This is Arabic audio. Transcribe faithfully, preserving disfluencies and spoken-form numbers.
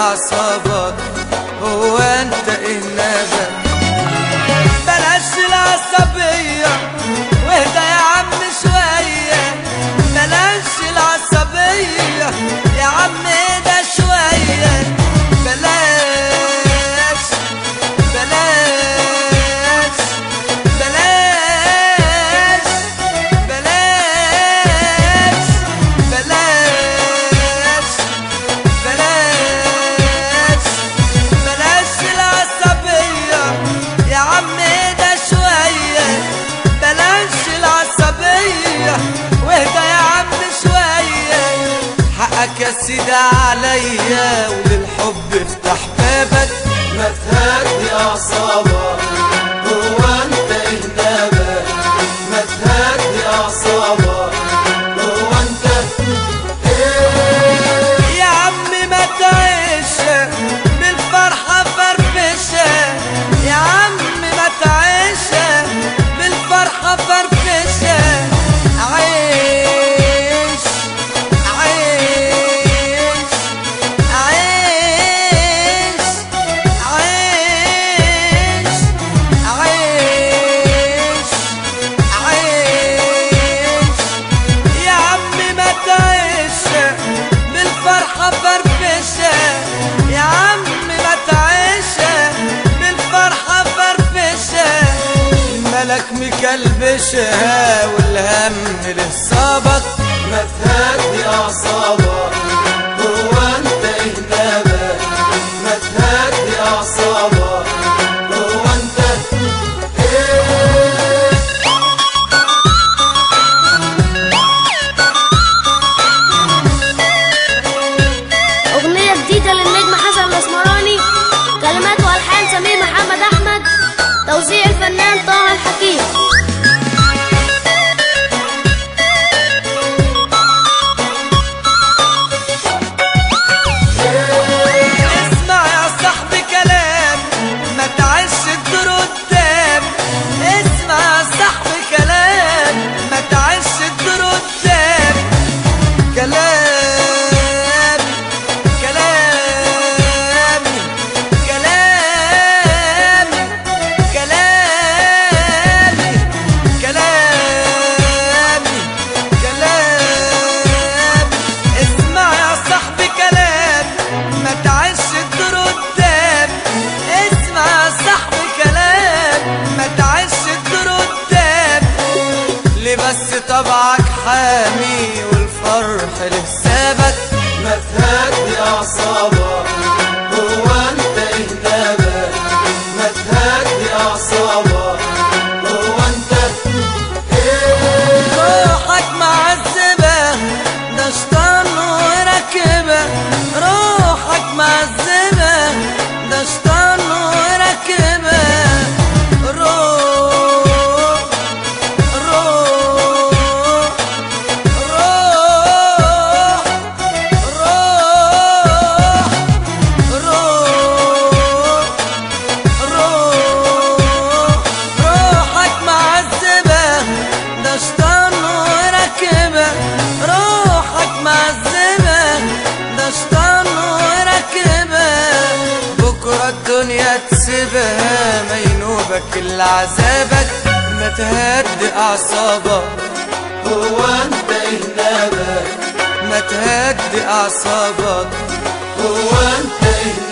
اعصابك؟ هو انت ايه نابك؟ بلاش العصبية واهدى يا عم شوية، بلاش العصبية يا عم اهدى شوية، بلاش بلاش بلاش بلاش بلاش بلاش بلاش العصبية يا عم اهدى شوية، بلاش العصبية واهدى يا عم شوية. حقك يا سيدي عليا وللحب افتح بابك، ما تهدي اعصابك، هو انت ايه نابك؟ ما تهدي اعصابك، هو انت ايه؟ يا عم ما تعيش بالفرحة فرفشة، يا عم ما تعيش بالفرحة فرفشة، عيش عيش عيش عيش عيش عيش. يا عم ما تعيش بالفرحة فرفشة، يا عم ما تعيش بالفرحة فرفشة. الملك مكلبشها والهم لصابك، ما تهدي اعصابك، هو انت ايه نابك؟ ما تهدي اعصابك، هو انت ايه؟ أغنية جديدة للنجم حسن الأسمراني، كلمات وألحان سمير محمد أحمد، توزيع الفنان طه الحكيم. اسمع يا صاحبي كلام ما تعيش الدور قدام، اسمع يا صاحبي كلام ما تعيش الدور قدام. كلام كلام كلام كلام كلام كلام. اسمع يا صاحبي كلام ما تعيش الدور قدام، اسمع يا صاحبي كلام ما تعيش الدور قدام. ليه بس طبعك حامي والفرح لحسابك؟ ما تهدي اعصابك، هو انت ايه نابك؟ ما تهدي اعصابك، هو انت ايه؟ روحك معذبة ده شطان وراكبة، روحك معذبة ده شطان وراكبة. روح روح روح روح روح روحك معذبة ده شطان وراكبة، روحك معذبة ده شطان وراكبة. بكرة الدنيا تسيبها ما ينوبك إلا عذابك، ما تهدي أعصابك، هو انت ايه نابك؟ ما تهدي أعصابك. هو انت ايه